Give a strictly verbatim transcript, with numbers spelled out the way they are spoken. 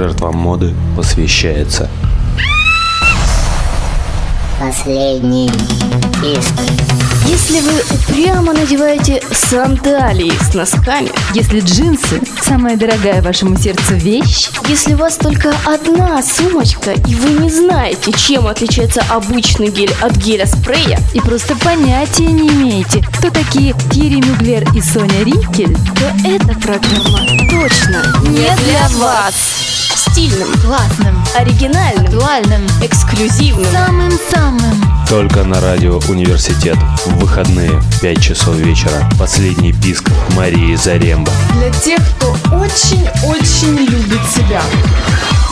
жертвам моды посвящается. Последний писк. Если вы упрямо надеваете сандалии с носками, если джинсы – самая дорогая вашему сердцу вещь, если у вас только одна сумочка и вы не знаете, чем отличается обычный гель от геля-спрея, и просто понятия не имеете, кто такие Тьерри Мюглер и Соня Рикель, то эта программа точно не для вас. Стильным, классным, оригинальным, актуальным, эксклюзивным, самым-самым. Только на радио Университет. В выходные в пять часов вечера. Последний писк Марии Зарембо. Для тех, кто очень-очень любит себя.